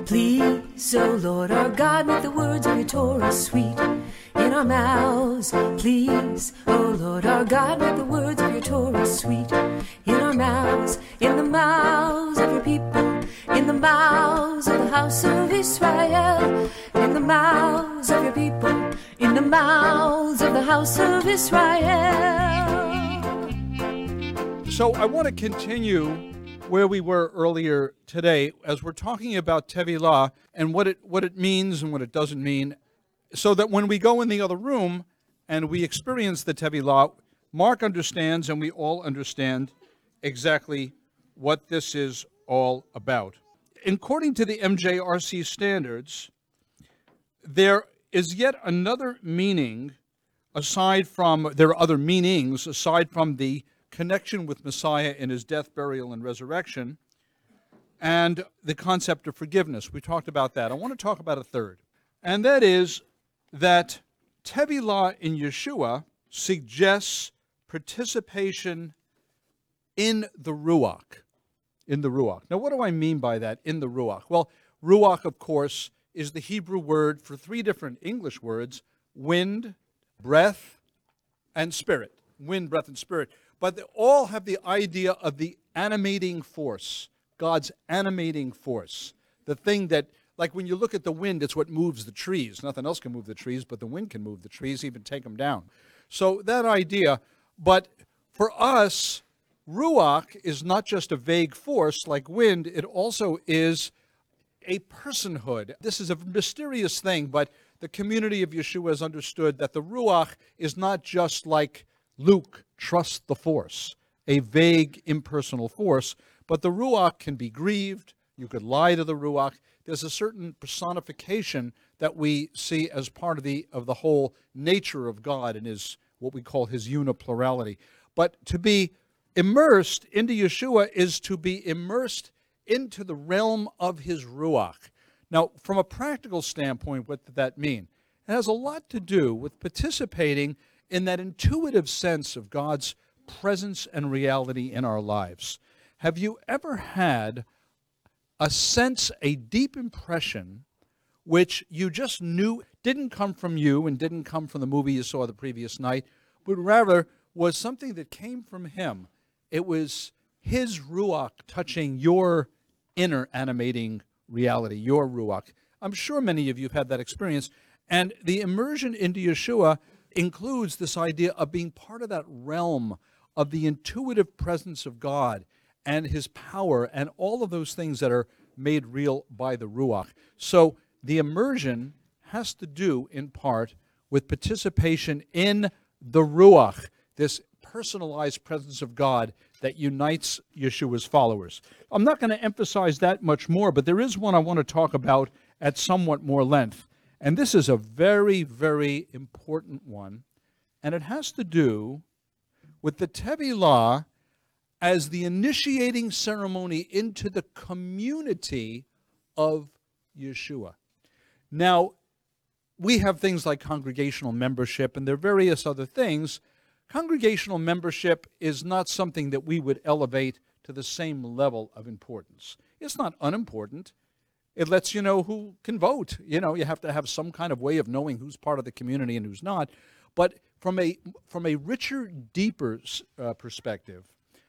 Please, O Lord our God, make the words of your Torah sweet in our mouths. Please, O Lord our God, make the words of your Torah sweet in our mouths, in the mouths of your people, in the mouths of the house of Israel, in the mouths of your people, in the mouths of the house of Israel. So I want to continue where we were earlier today as we're talking about Tevilah and what it means and what it doesn't mean, so that when we go in the other room and we experience the Tevilah, Mark understands and we all understand exactly what this is all about. According to the MJRC standards, there is yet another meaning there are other meanings aside from the connection with Messiah in his death, burial, and resurrection, and the concept of forgiveness. We talked about that. I want to talk about a third, and that is that Tevilah in Yeshua suggests participation in the Ruach. In the Ruach. Now, what do I mean by that, in the Ruach? Well, Ruach, of course, is the Hebrew word for three different English words: wind, breath, and spirit. Wind, breath, and spirit. But they all have the idea of the animating force, God's animating force. The thing that, like when you look at the wind, it's what moves the trees. Nothing else can move the trees, but the wind can move the trees, even take them down. So that idea, but for us, Ruach is not just a vague force like wind, it also is a personhood. This is a mysterious thing, but the community of Yeshua has understood that the Ruach is not just like Luke, trust the force, a vague, impersonal force, but the Ruach can be grieved. You could lie to the Ruach. There's a certain personification that we see as part of the whole nature of God and his, what we call his uniplurality. But to be immersed into Yeshua is to be immersed into the realm of his Ruach. Now, from a practical standpoint, what did that mean? It has a lot to do with participating in that intuitive sense of God's presence and reality in our lives. Have you ever had a sense, a deep impression, which you just knew didn't come from you and didn't come from the movie you saw the previous night, but rather was something that came from him? It was his Ruach touching your inner animating reality, your Ruach. I'm sure many of you have had that experience. And the immersion into Yeshua includes this idea of being part of that realm of the intuitive presence of God and his power and all of those things that are made real by the Ruach. So the immersion has to do in part with participation in the Ruach, this personalized presence of God that unites Yeshua's followers. I'm not going to emphasize that much more, but there is one I want to talk about at somewhat more length. And this is a very, very important one, and it has to do with the Tevilah as the initiating ceremony into the community of Yeshua. Now, we have things like congregational membership, and there are various other things. Congregational membership is not something that we would elevate to the same level of importance. It's not unimportant. It lets you know who can vote. You know, you have to have some kind of way of knowing who's part of the community and who's not. But from a richer, deeper perspective,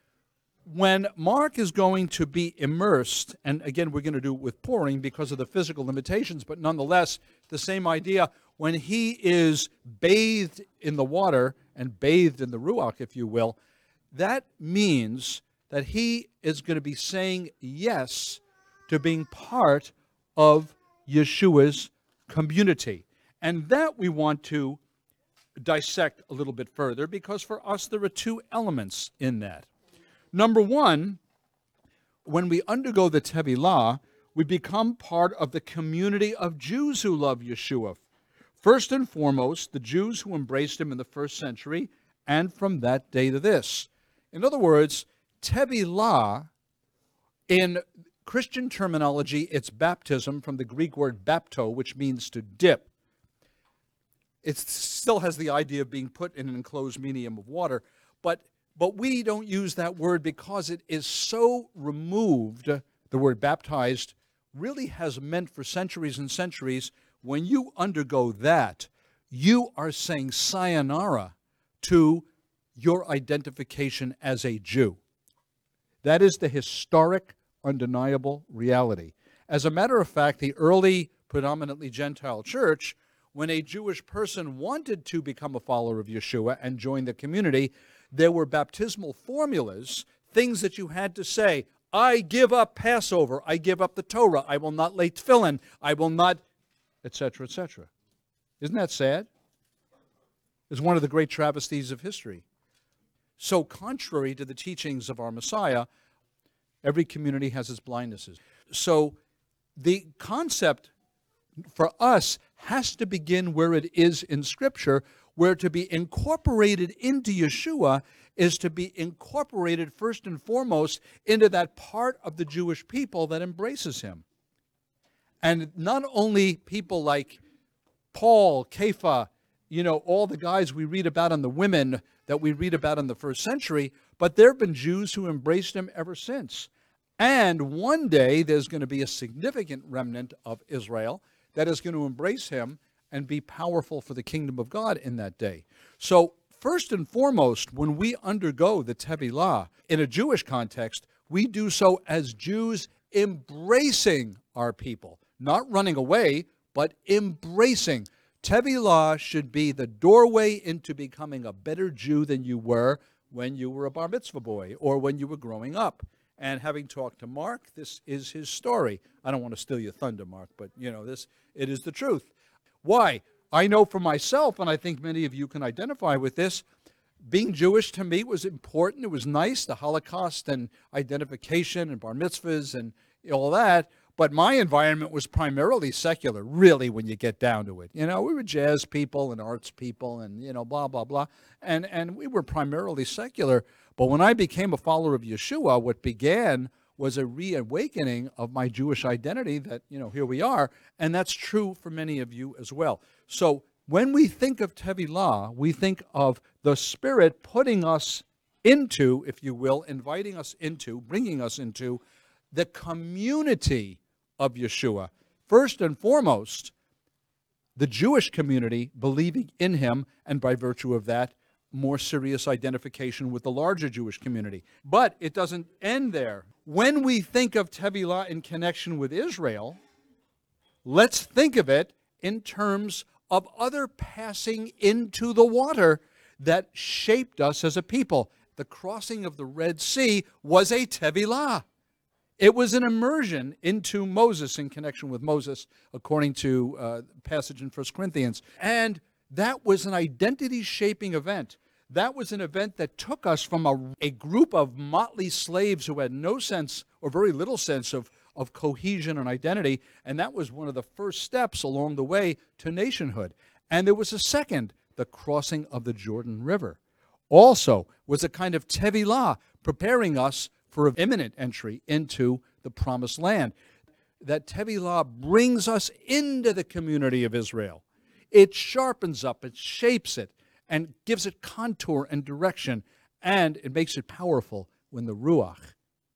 when Mark is going to be immersed, and again, we're going to do it with pouring because of the physical limitations, but nonetheless, the same idea, when he is bathed in the water and bathed in the Ruach, if you will, that means that he is going to be saying yes to being part of Yeshua's community. And that we want to dissect a little bit further, because for us there are two elements in that. Number one, when we undergo the Tevilah, we become part of the community of Jews who love Yeshua. First and foremost, the Jews who embraced him in the first century, and from that day to this. In other words, Tevilah, in Christian terminology, it's baptism, from the Greek word bapto, which means to dip. It still has the idea of being put in an enclosed medium of water, but we don't use that word because it is so removed, the word baptized, really has meant for centuries and centuries, when you undergo that, you are saying sayonara to your identification as a Jew. That is the historic, undeniable reality. As a matter of fact, the early, predominantly Gentile church, when a Jewish person wanted to become a follower of Yeshua and join the community, there were baptismal formulas, things that you had to say. I give up Passover. I give up the Torah. I will not lay tefillin. I will not, etc., etc. Isn't that sad? It's one of the great travesties of history. So contrary to the teachings of our Messiah, every community has its blindnesses. So the concept for us has to begin where it is in Scripture, where to be incorporated into Yeshua is to be incorporated first and foremost into that part of the Jewish people that embraces him. And not only people like Paul, Kepha, all the guys we read about and the women that we read about in the first century, but there have been Jews who embraced him ever since. And one day there's going to be a significant remnant of Israel that is going to embrace him and be powerful for the kingdom of God in that day. So first and foremost, when we undergo the Tevilah in a Jewish context, we do so as Jews embracing our people, not running away, but embracing. Tevilah should be the doorway into becoming a better Jew than you were when you were a bar mitzvah boy or when you were growing up. And having talked to Mark, this is his story. I don't want to steal your thunder, Mark, but it is the truth. Why? I know for myself, and I think many of you can identify with this, being Jewish to me was important. It was nice, the Holocaust and identification and bar mitzvahs and all that. But my environment was primarily secular, really, when you get down to it. We were jazz people and arts people and, blah, blah, blah. And we were primarily secular. But when I became a follower of Yeshua, what began was a reawakening of my Jewish identity that, here we are. And that's true for many of you as well. So when we think of Tevilah, we think of the Spirit putting us into, if you will, inviting us into, bringing us into the community of Yeshua. First and foremost, the Jewish community believing in him, and by virtue of that, more serious identification with the larger Jewish community. But it doesn't end there. When we think of Tevilah in connection with Israel, let's think of it in terms of other passing into the water that shaped us as a people. The crossing of the Red Sea was a Tevilah. It was an immersion into Moses in connection with Moses, according to a passage in 1 Corinthians. And that was an identity-shaping event. That was an event that took us from a group of motley slaves who had no sense or very little sense of cohesion and identity, and that was one of the first steps along the way to nationhood. And there was a second, the crossing of the Jordan River. Also was a kind of Tevilah, preparing us for an imminent entry into the Promised Land. That Tevilah brings us into the community of Israel. It sharpens up, it shapes it, and gives it contour and direction, and it makes it powerful when the Ruach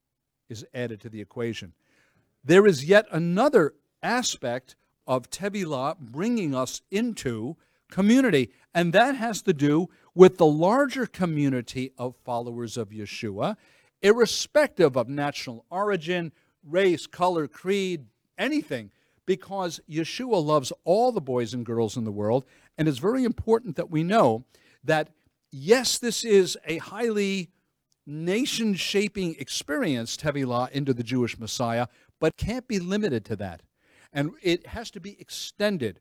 is added to the equation. There is yet another aspect of Tevilah bringing us into community, and that has to do with the larger community of followers of Yeshua, irrespective of national origin, race, color, creed, anything, because Yeshua loves all the boys and girls in the world, and it's very important that we know that, yes, this is a highly nation-shaping experience, Tevilah, into the Jewish Messiah, but can't be limited to that. And it has to be extended.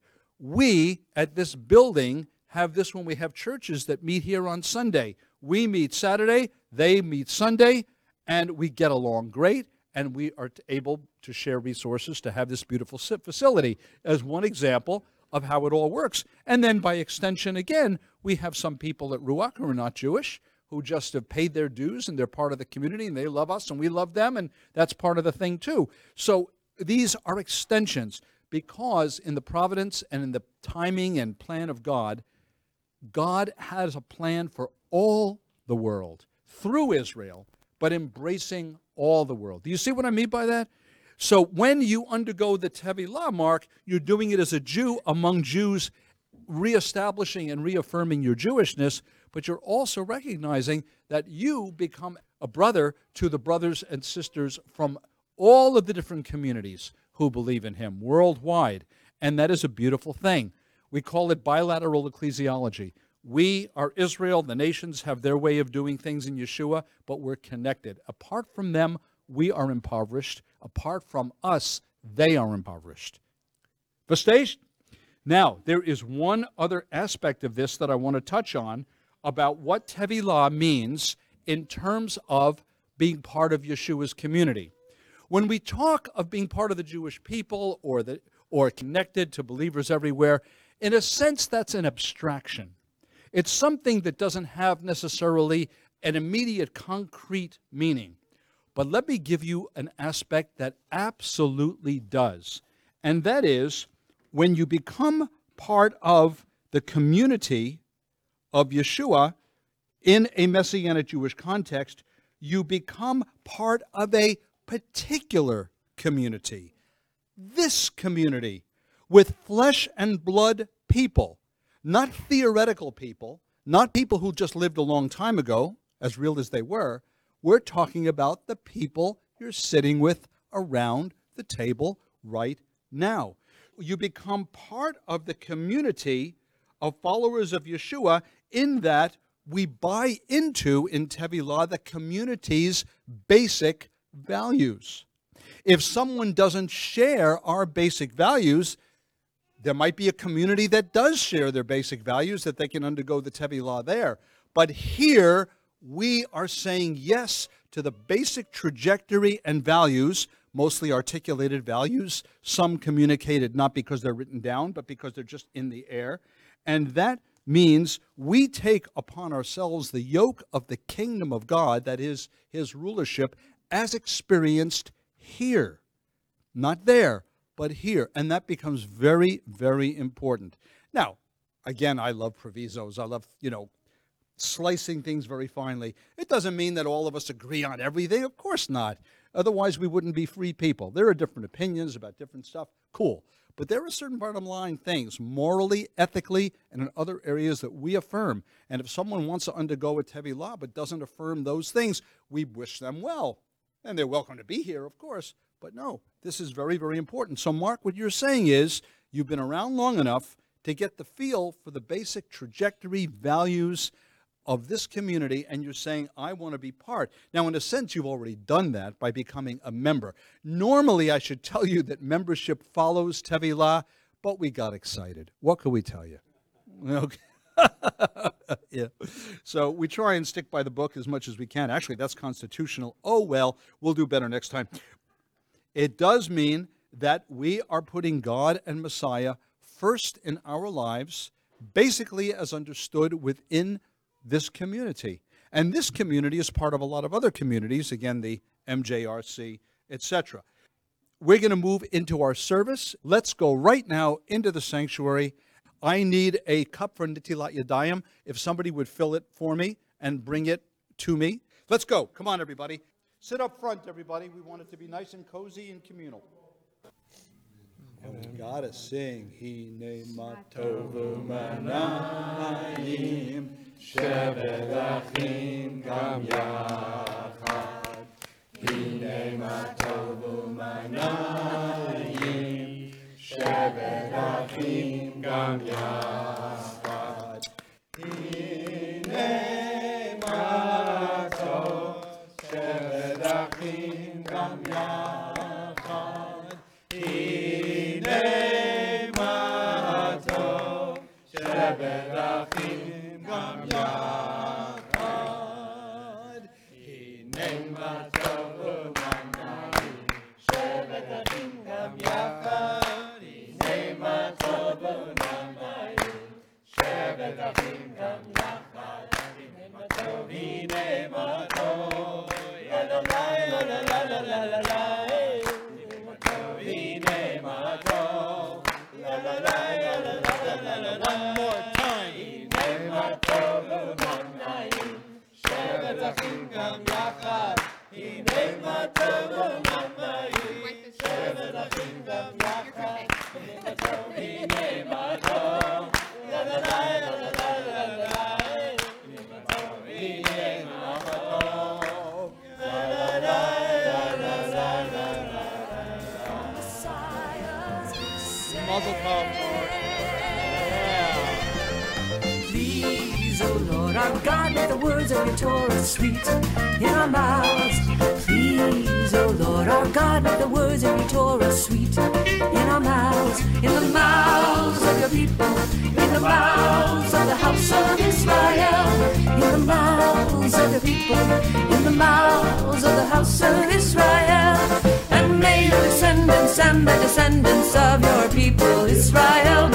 We, at this building, have this when we have churches that meet here on Sunday. We meet Saturday, they meet Sunday, and we get along great, and we are able to share resources to have this beautiful facility as one example of how it all works. And then by extension, again, we have some people at Ruach who are not Jewish, who just have paid their dues, and they're part of the community, and they love us, and we love them, and that's part of the thing too. So these are extensions, because in the providence and in the timing and plan of God, God has a plan for all the world through Israel, but embracing all the world. Do you see what I mean by that? So when you undergo the Tevilah, Mark, you're doing it as a Jew among Jews, reestablishing and reaffirming your Jewishness, but you're also recognizing that you become a brother to the brothers and sisters from all of the different communities who believe in him worldwide. And that is a beautiful thing. We call it bilateral ecclesiology. We are Israel. The nations have their way of doing things in Yeshua, but we're connected. Apart from them, we are impoverished. Apart from us, they are impoverished. Verstehst? Now, there is one other aspect of this that I want to touch on about what Tevilah means in terms of being part of Yeshua's community. When we talk of being part of the Jewish people or connected to believers everywhere, in a sense, that's an abstraction. It's something that doesn't have necessarily an immediate concrete meaning. But let me give you an aspect that absolutely does. And that is, when you become part of the community of Yeshua in a Messianic Jewish context, you become part of a particular community. This community with flesh and blood people, not theoretical people, not people who just lived a long time ago, as real as they were. We're talking about the people you're sitting with around the table right now. You become part of the community of followers of Yeshua in that we buy into, in Tevilah, the community's basic values. If someone doesn't share our basic values, there might be a community that does share their basic values that they can undergo the Tevilah there. But here, we are saying yes to the basic trajectory and values, mostly articulated values, some communicated not because they're written down, but because they're just in the air. And that means we take upon ourselves the yoke of the kingdom of God, that is, his rulership, as experienced here. Not there, but here. And that becomes very, very important. Now, again, I love provisos. I love, slicing things very finely. It doesn't mean that all of us agree on everything. Of course not. Otherwise, we wouldn't be free people. There are different opinions about different stuff. Cool. But there are certain bottom line things, morally, ethically, and in other areas that we affirm. And if someone wants to undergo a Tevilah but doesn't affirm those things, we wish them well. And they're welcome to be here, of course. But no, this is very, very important. So, Mark, what you're saying is you've been around long enough to get the feel for the basic trajectory, values of this community, and you're saying, I want to be part. Now, in a sense, you've already done that by becoming a member. Normally, I should tell you that membership follows Tevilah, but we got excited. What could we tell you? Okay. Yeah. So we try and stick by the book as much as we can. Actually, that's constitutional. Oh, well, we'll do better next time. It does mean that we are putting God and Messiah first in our lives, basically as understood within this community. And this community is part of a lot of other communities, again, the MJRC, etc. We're going to move into our service. Let's go right now into the sanctuary. I need a cup for Nitilat Yadayim. If somebody would fill it for me and bring it to me. Let's go. Come on, everybody. Sit up front, everybody. We want it to be nice and cozy and communal. And we gotta sing. Hine matovu manayim shevet achim gam yachad. Hine matovu manayim shevet achim gam yachad. Hine matov shevet achim gam yachad. Shevet achim gam yachad. Hine matov u'manayim. Shevet achim gam yachad. Hine matov u'manayim. Shevet achim gam yachad. Hine matov, hine matov. La la la la la la la la la. Hine matov, hine matov. La la la la la la la la la. One more time. Hine matov u'manayim. Shevet achim gam yachad. Hine matov u'manayim. Mazel tov, Lord. Yeah. Please, O Lord our God, make the words of your Torah sweet in our mouths. Please, O Lord our God, make the words of your Torah sweet in our mouths. In the mouths of your people, in the mouths of the house of Israel. In the mouths of the people, in the mouths of the house of Israel. And may your descendants and the descendants of your people Israel